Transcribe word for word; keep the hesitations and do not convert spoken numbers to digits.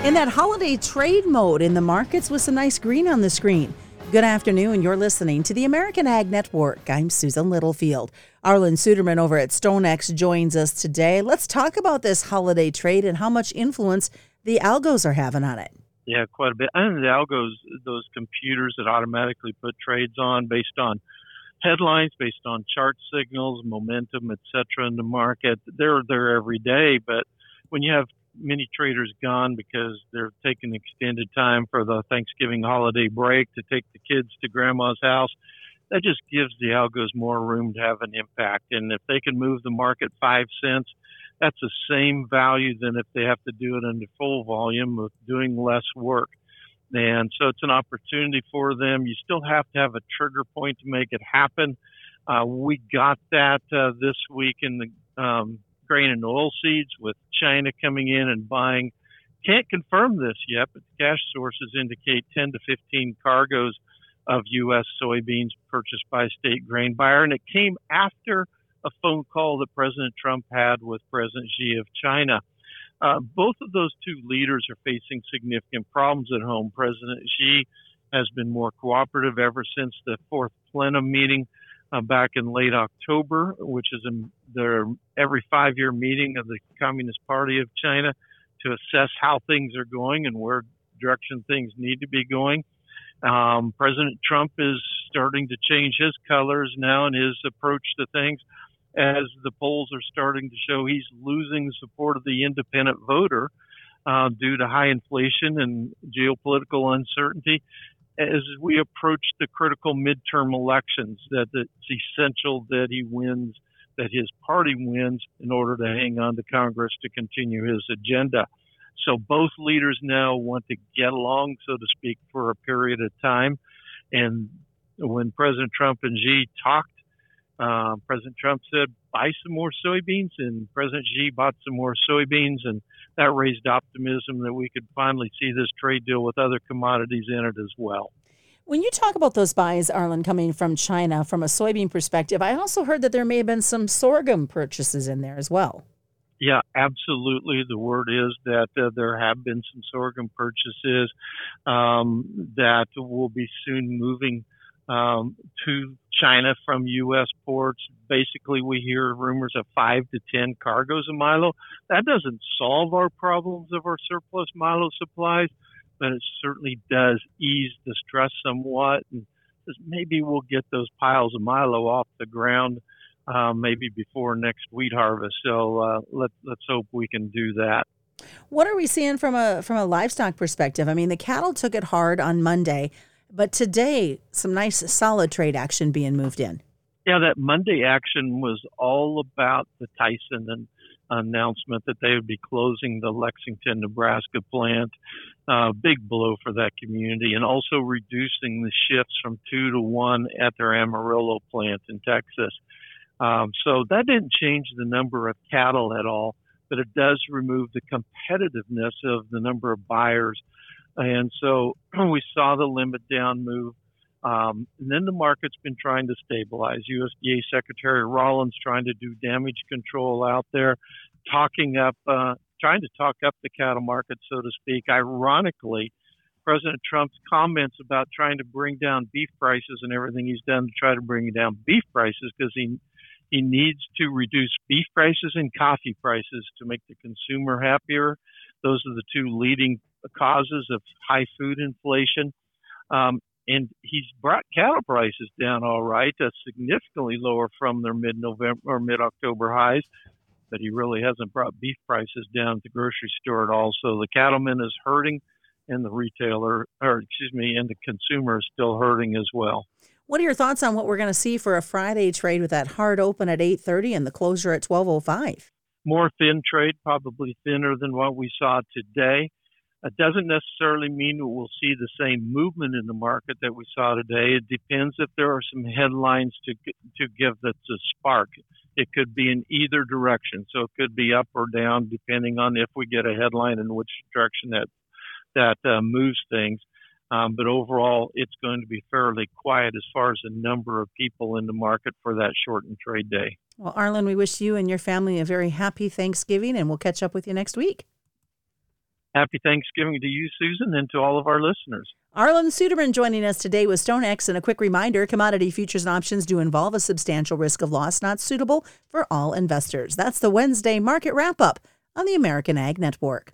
in that holiday trade mode in the markets with some nice green on the screen. Good afternoon. You're listening to the American Ag Network. I'm Susan Littlefield. Arlan Suderman over at StoneX joins us today. Let's talk about this holiday trade and how much influence the algos are having on it. Yeah, quite a bit. And the algos, those computers that automatically put trades on based on headlines, based on chart signals, momentum, et cetera, in the market, they're there every day. But when you have many traders gone because they're taking extended time for the Thanksgiving holiday break to take the kids to grandma's house, that just gives the algos more room to have an impact. And if they can move the market five cents, that's the same value than if they have to do it under full volume with doing less work. And so it's an opportunity for them. You still have to have a trigger point to make it happen. Uh, we got that uh, this week in the um, grain and oil seeds with China coming in and buying. Can't confirm this yet, but the cash sources indicate ten to fifteen cargoes of U S soybeans purchased by a state grain buyer. And it came after a phone call that President Trump had with President Xi of China. Uh, both of those two leaders are facing significant problems at home. President Xi has been more cooperative ever since the fourth plenum meeting uh, back in late October, which is a, their every five-year meeting of the Communist Party of China to assess how things are going and where direction things need to be going. Um, President Trump is starting to change his colors now and his approach to things, as the polls are starting to show he's losing the support of the independent voter uh, due to high inflation and geopolitical uncertainty. As we approach the critical midterm elections, that it's essential that he wins, that his party wins in order to hang on to Congress to continue his agenda. So both leaders now want to get along, so to speak, for a period of time. And when President Trump and Xi talked, Uh, President Trump said, buy some more soybeans, and President Xi bought some more soybeans, and that raised optimism that we could finally see this trade deal with other commodities in it as well. When you talk about those buys, Arlan, coming from China, from a soybean perspective, I also heard that there may have been some sorghum purchases in there as well. Yeah, absolutely. The word is that uh, there have been some sorghum purchases um, that will be soon moving um, to China from U S ports. Basically, we hear rumors of five to ten cargoes of milo. That doesn't solve our problems of our surplus milo supplies, but it certainly does ease the stress somewhat. And maybe we'll get those piles of milo off the ground uh, maybe before next wheat harvest. So uh, let, let's hope we can do that. What are we seeing from a from a livestock perspective? I mean, the cattle took it hard on Monday, but today, some nice solid trade action being moved in. Yeah, that Monday action was all about the Tyson and announcement that they would be closing the Lexington, Nebraska plant. Uh, big blow for that community, and also reducing the shifts from two to one at their Amarillo plant in Texas. Um, so that didn't change the number of cattle at all, but it does remove the competitiveness of the number of buyers. And so we saw the limit down move. Um, and then the market's been trying to stabilize. U S D A Secretary Rollins trying to do damage control out there, talking up, uh, trying to talk up the cattle market, so to speak. Ironically, President Trump's comments about trying to bring down beef prices and everything he's done to try to bring down beef prices, because he he needs to reduce beef prices and coffee prices to make the consumer happier. Those are the two leading causes of high food inflation. Um, and he's brought cattle prices down all right, uh, significantly lower from their mid-November or mid-October highs, but he really hasn't brought beef prices down at the grocery store at all. So the cattleman is hurting, and the retailer, or excuse me, and the consumer is still hurting as well. What are your thoughts on what we're going to see for a Friday trade with that hard open at eight thirty and the closure at twelve oh five? More thin trade, probably thinner than what we saw today. It doesn't necessarily mean that we'll see the same movement in the market that we saw today. It depends if there are some headlines to to give that a spark. It could be in either direction, so it could be up or down depending on if we get a headline in which direction that that uh, moves things. Um, but overall, it's going to be fairly quiet as far as the number of people in the market for that shortened trade day. Well, Arlan, we wish you and your family a very happy Thanksgiving, and we'll catch up with you next week. Happy Thanksgiving to you, Susan, and to all of our listeners. Arlan Suderman joining us today with StoneX. And a quick reminder, commodity futures and options do involve a substantial risk of loss, not suitable for all investors. That's the Wednesday Market Wrap-Up on the American Ag Network.